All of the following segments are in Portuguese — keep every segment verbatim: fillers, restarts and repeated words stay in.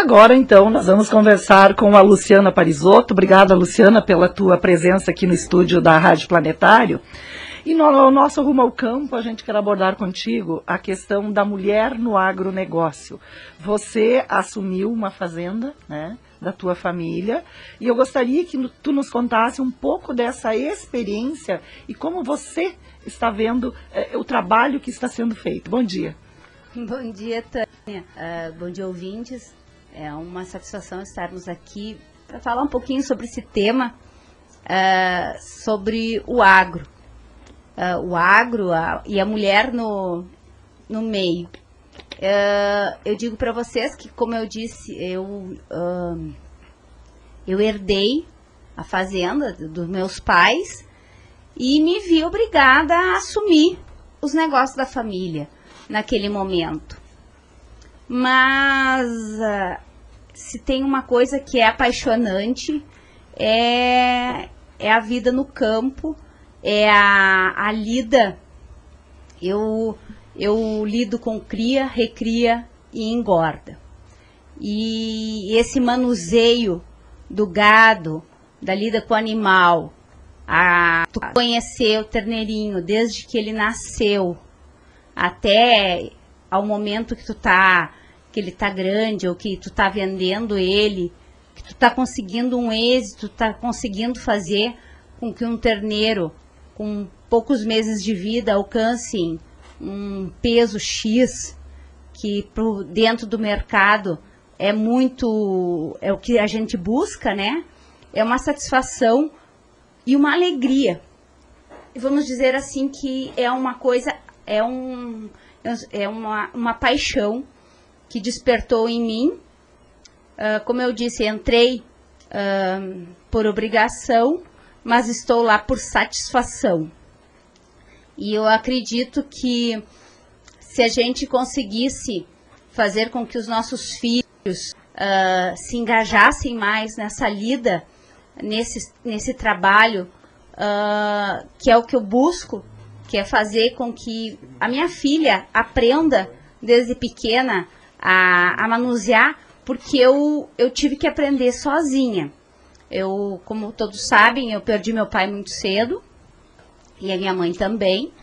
agora, então, nós vamos conversar com a Luciana Parisotto. Obrigada, Luciana, pela tua presença aqui no estúdio da Rádio Planetário. E no, no nosso Rumo ao Campo, a gente quer abordar contigo a questão da mulher no agronegócio. Você assumiu uma fazenda, né, da tua família, e eu gostaria que tu nos contasse um pouco dessa experiência e como você está vendo eh, o trabalho que está sendo feito. Bom dia. Bom dia, Tânia. Uh, bom dia, ouvintes. É uma satisfação estarmos aqui para falar um pouquinho sobre esse tema, uh, sobre o agro. Uh, o agro a, e a mulher no, no meio. Uh, eu digo para vocês que, como eu disse, eu, uh, eu herdei a fazenda dos meus pais e me vi obrigada a assumir os negócios da família naquele momento. Mas uh, se tem uma coisa que é apaixonante, é, é a vida no campo, é a, a lida. Eu, eu lido com cria, recria e engorda. E esse manuseio do gado, da lida com o animal, a tu conhecer o terneirinho desde que ele nasceu até ao momento que tu tá, que ele tá grande ou que tu tá vendendo ele, que tu tá conseguindo um êxito, tu tá conseguindo fazer com que um terneiro com poucos meses de vida alcance um peso X, que pro, dentro do mercado é muito, é o que a gente busca, né? É uma satisfação e uma alegria. E vamos dizer assim que é uma coisa, é, um, é uma, uma paixão que despertou em mim. Uh, como eu disse, entrei uh, por obrigação, mas estou lá por satisfação. E eu acredito que se a gente conseguisse fazer com que os nossos filhos uh, se engajassem mais nessa lida, nesse, nesse trabalho, uh, que é o que eu busco, que é fazer com que a minha filha aprenda desde pequena a, a manusear, porque eu, eu tive que aprender sozinha. Eu, como todos sabem, eu perdi meu pai muito cedo, e a minha mãe também,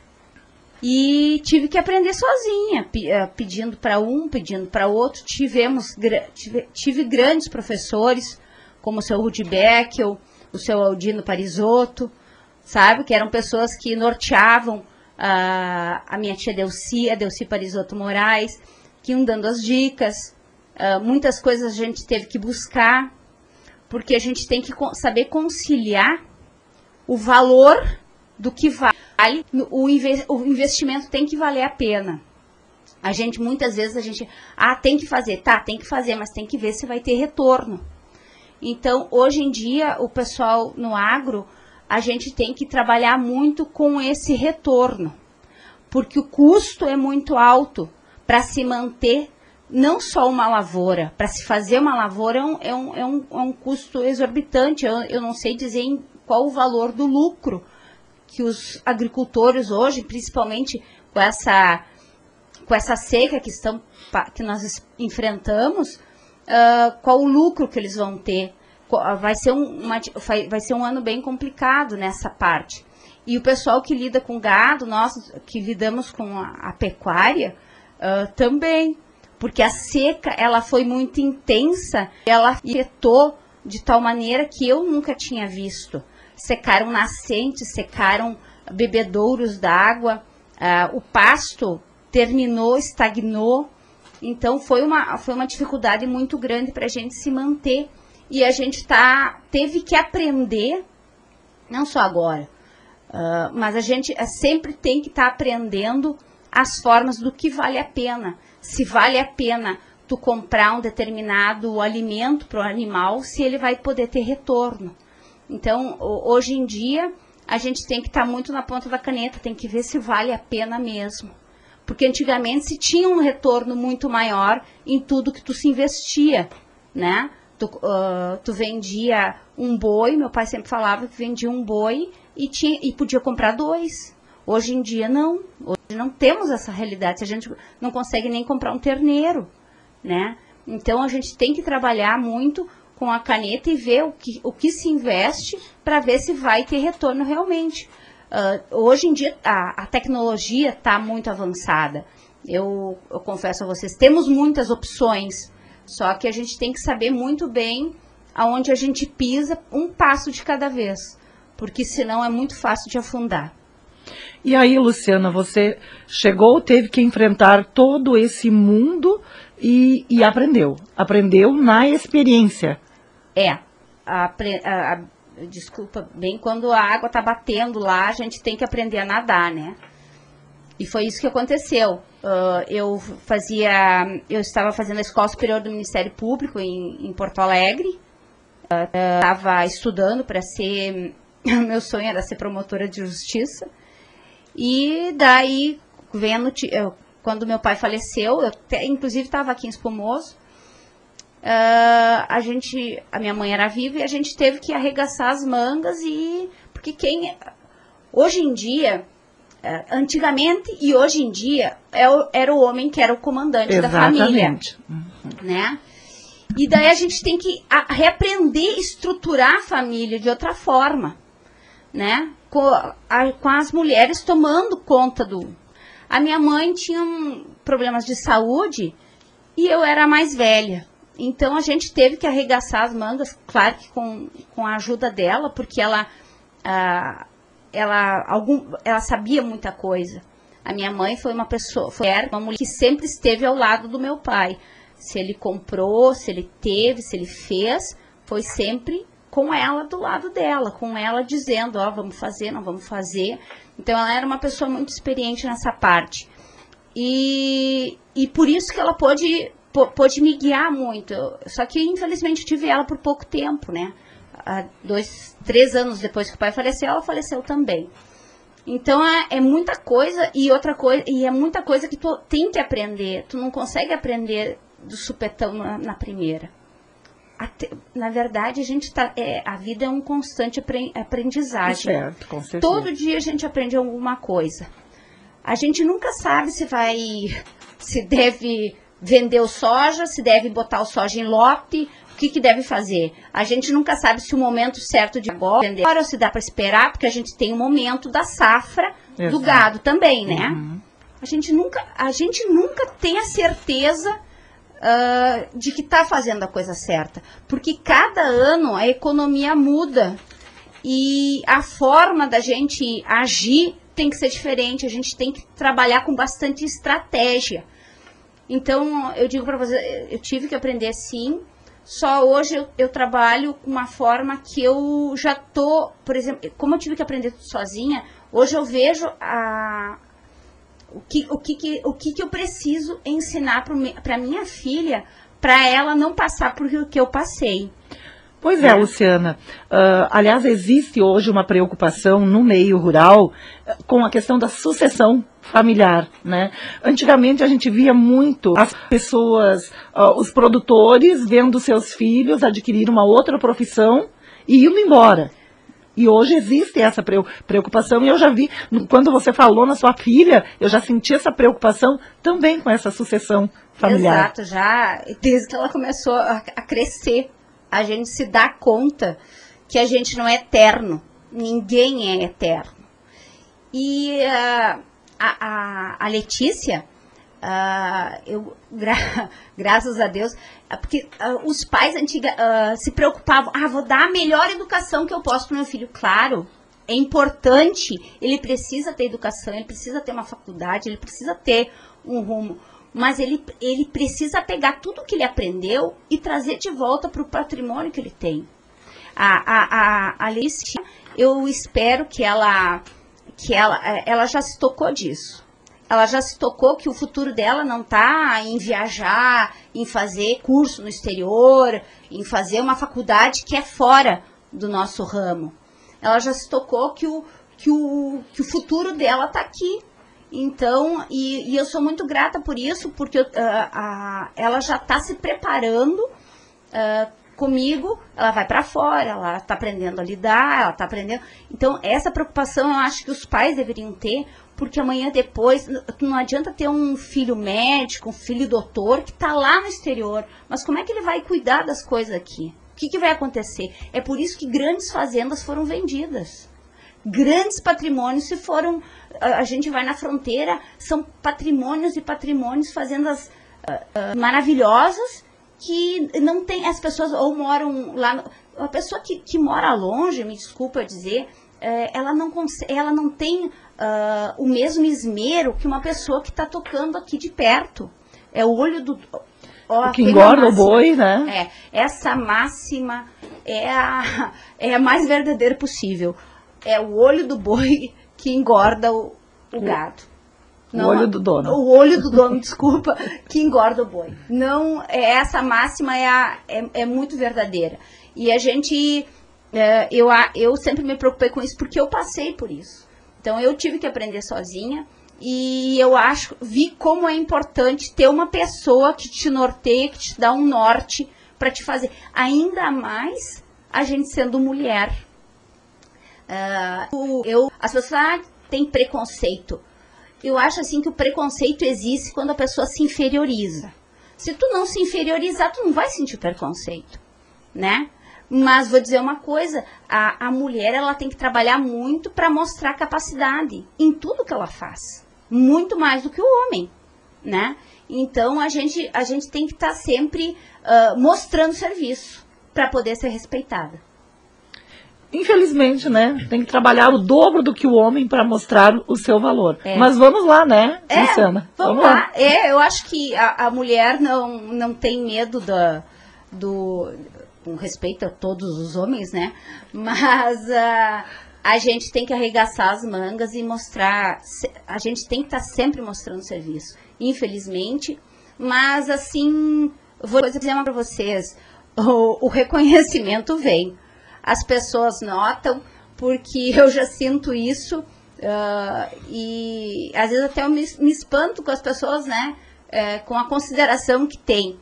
e tive que aprender sozinha, pedindo para um, pedindo para outro. Tivemos, tive, tive grandes professores, como o seu Rudi Beckel, o seu Aldino Parisotto, sabe, que eram pessoas que norteavam uh, a minha tia Delci, a Delci Parisotto Moraes, que iam dando as dicas. Uh, muitas coisas a gente teve que buscar, porque a gente tem que saber conciliar o valor do que vale, o investimento tem que valer a pena. A gente, muitas vezes, a gente, ah, tem que fazer, tá, tem que fazer, mas tem que ver se vai ter retorno. Então, hoje em dia, o pessoal no agro, a gente tem que trabalhar muito com esse retorno, porque o custo é muito alto para se manter não só uma lavoura. Para se fazer uma lavoura é um, é um, é um, é um custo exorbitante. Eu, eu não sei dizer em qual o valor do lucro que os agricultores hoje, principalmente com essa, com essa seca que, estão, que nós enfrentamos, uh, qual o lucro que eles vão ter. Vai ser, um, uma, vai ser um ano bem complicado nessa parte. E o pessoal que lida com gado, nós que lidamos com a, a pecuária, uh, também. Porque a seca, ela foi muito intensa, ela afetou de tal maneira que eu nunca tinha visto. Secaram nascentes, secaram bebedouros d'água, uh, o pasto terminou, estagnou. Então, foi uma, foi uma dificuldade muito grande para a gente se manter. E a gente tá, teve que aprender, não só agora, uh, mas a gente sempre tem que estar tá aprendendo as formas do que vale a pena. Se vale a pena tu comprar um determinado alimento para o animal, se ele vai poder ter retorno. Então, hoje em dia, a gente tem que estar tá muito na ponta da caneta, tem que ver se vale a pena mesmo. Porque antigamente se tinha um retorno muito maior em tudo que tu se investia, né? Tu, uh, tu vendia um boi, meu pai sempre falava que vendia um boi e, tinha, e podia comprar dois. Hoje em dia não, hoje não temos essa realidade, a gente não consegue nem comprar um terneiro, né? Então, a gente tem que trabalhar muito com a caneta e ver o que, o que se investe para ver se vai ter retorno realmente. Uh, hoje em dia, a, a tecnologia está muito avançada. Eu, eu confesso a vocês, temos muitas opções, só que a gente tem que saber muito bem aonde a gente pisa, um passo de cada vez, porque senão é muito fácil de afundar. E aí, Luciana, você chegou, teve que enfrentar todo esse mundo e, e aprendeu. Aprendeu na experiência. É. A, a, a, desculpa, bem quando a água está batendo lá, a gente tem que aprender a nadar, né? E foi isso que aconteceu. Uh, eu fazia, eu estava fazendo a Escola Superior do Ministério Público em, em Porto Alegre. Estava uh, estudando para ser, meu sonho era ser promotora de justiça. E daí, vendo, eu, quando meu pai faleceu, eu até, inclusive estava aqui em Espumoso, uh, a gente, a minha mãe era viva e a gente teve que arregaçar as mangas e, porque quem, hoje em dia, uh, antigamente e hoje em dia, é o, era o homem que era o comandante Exatamente. Da família, uhum. Né? E daí a gente tem que a, reaprender a estruturar a família de outra forma, né? Com, a, com as mulheres tomando conta do... A minha mãe tinha um, problemas de saúde e eu era a mais velha. Então, a gente teve que arregaçar as mangas, claro que com, com a ajuda dela, porque ela, ah, ela, algum, ela sabia muita coisa. A minha mãe foi uma pessoa, foi uma mulher que sempre esteve ao lado do meu pai. Se ele comprou, se ele teve, se ele fez, foi sempre com ela do lado dela, com ela dizendo, ó, oh, vamos fazer, não vamos fazer. Então, ela era uma pessoa muito experiente nessa parte. E, e por isso que ela pôde, pôde me guiar muito. Só que, infelizmente, eu tive ela por pouco tempo, né? Há dois, três anos depois que o pai faleceu, ela faleceu também. Então, é, é muita coisa e outra coisa, e é muita coisa que tu tem que aprender. Tu não consegue aprender do supetão na, na primeira. Até, na verdade, a gente tá, é, a vida é um constante aprendizagem. Certo, com certeza. Todo dia a gente aprende alguma coisa. A gente nunca sabe se vai, se deve vender o soja, se deve botar o soja em lote, o que, que deve fazer. A gente nunca sabe se o momento certo de agora vender ou se dá para esperar, porque a gente tem o momento da safra. Exato. Do gado também, né? Uhum. A gente nunca, a gente nunca tem a certeza Uh, de que está fazendo a coisa certa, porque cada ano a economia muda e a forma da gente agir tem que ser diferente, a gente tem que trabalhar com bastante estratégia. Então, eu digo para você, eu tive que aprender sim, só hoje eu, eu trabalho com uma forma que eu já tô, por exemplo, como eu tive que aprender tudo sozinha, hoje eu vejo a O que, o, que, o que, que eu preciso ensinar para minha filha, para ela não passar por o que eu passei. Pois é, é. Luciana. Uh, aliás, existe hoje uma preocupação no meio rural uh, com a questão da sucessão familiar, né? Antigamente a gente via muito as pessoas, uh, os produtores, vendo seus filhos adquirir uma outra profissão e indo embora. E hoje existe essa preocupação, e eu já vi, quando você falou na sua filha, eu já senti essa preocupação também com essa sucessão familiar. Exato, já desde que ela começou a, a crescer, a gente se dá conta que a gente não é eterno, ninguém é eterno. E uh, a, a, a Letícia, uh, eu, gra graças a Deus, porque uh, os pais antiga, uh, se preocupavam, ah, vou dar a melhor educação que eu posso para o meu filho. Claro, é importante, ele precisa ter educação, ele precisa ter uma faculdade, ele precisa ter um rumo, mas ele, ele precisa pegar tudo que ele aprendeu e trazer de volta para o patrimônio que ele tem. A, a, a, a Alice, eu espero que ela, que ela, ela já se tocou disso. Ela já se tocou que o futuro dela não está em viajar, em fazer curso no exterior, em fazer uma faculdade que é fora do nosso ramo. Ela já se tocou que o, que o, que o futuro dela está aqui. Então, e, e eu sou muito grata por isso, porque uh, uh, ela já está se preparando uh, comigo, ela vai para fora, ela está aprendendo a lidar, ela está aprendendo. Então, essa preocupação eu acho que os pais deveriam ter, porque amanhã depois, não adianta ter um filho médico, um filho doutor que está lá no exterior, mas como é que ele vai cuidar das coisas aqui? O que, que vai acontecer? É por isso que grandes fazendas foram vendidas. Grandes patrimônios se foram, a, a gente vai na fronteira, são patrimônios e patrimônios, fazendas uh, uh, maravilhosas, que não tem, as pessoas ou moram lá, no, a pessoa que, que mora longe, me desculpa dizer, uh, ela, não consegue, ela não tem uh, o mesmo esmero que uma pessoa que está tocando aqui de perto. É o olho do... Ó, o que engorda o boi, né? É, essa máxima é a, é a mais verdadeira possível. É o olho do boi que engorda o, o gado. Não, o olho do dono. O olho do dono, desculpa, que engorda o boi. Não, é, essa máxima é, a, é, é muito verdadeira. E a gente, é, eu, eu sempre me preocupei com isso porque eu passei por isso. Então eu tive que aprender sozinha e eu acho, vi como é importante ter uma pessoa que te norteia, que te dá um norte para te fazer. Ainda mais a gente sendo mulher. Uh, eu, as pessoas ah, têm preconceito. Eu acho assim que o preconceito existe quando a pessoa se inferioriza. Se tu não se inferiorizar, tu não vai sentir preconceito, né? Mas vou dizer uma coisa, a, a mulher ela tem que trabalhar muito para mostrar capacidade em tudo que ela faz. Muito mais do que o homem, né? Então a gente, a gente tem que estar tá sempre uh, mostrando serviço para poder ser respeitada. Infelizmente, né? Tem que trabalhar o dobro do que o homem para mostrar o seu valor. É. Mas vamos lá, né, é, Luciana? Vamos, vamos lá. lá. É, eu acho que a, a mulher não, não tem medo da, do... Com respeito a todos os homens, né? Mas uh, a gente tem que arregaçar as mangas e mostrar... A gente tem que estar tá sempre mostrando serviço. Infelizmente. Mas, assim, vou dizer uma para vocês. O, o reconhecimento vem. As pessoas notam, porque eu já sinto isso, uh, e às vezes até eu me, me espanto com as pessoas, né, uh, com a consideração que tem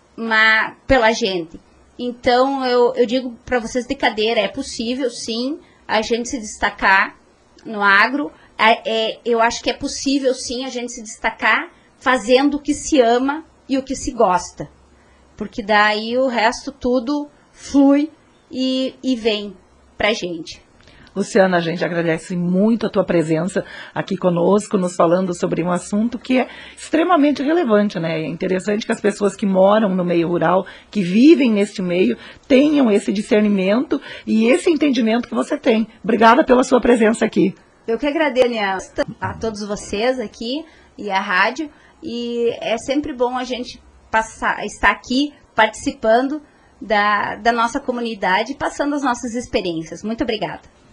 mas, pela gente. Então, eu, eu digo para vocês de cadeira, é possível, sim, a gente se destacar no agro, é, é, eu acho que é possível, sim, a gente se destacar fazendo o que se ama e o que se gosta, porque daí o resto tudo flui, E, e vem pra gente. Luciana, a gente agradece muito a tua presença aqui conosco, nos falando sobre um assunto que é extremamente relevante, né? É interessante que as pessoas que moram no meio rural, que vivem neste meio, tenham esse discernimento e esse entendimento que você tem. Obrigada pela sua presença aqui. Eu que agradeço a todos vocês aqui e a rádio, e é sempre bom a gente passar, estar aqui participando Da, da nossa comunidade, passando as nossas experiências. Muito obrigada.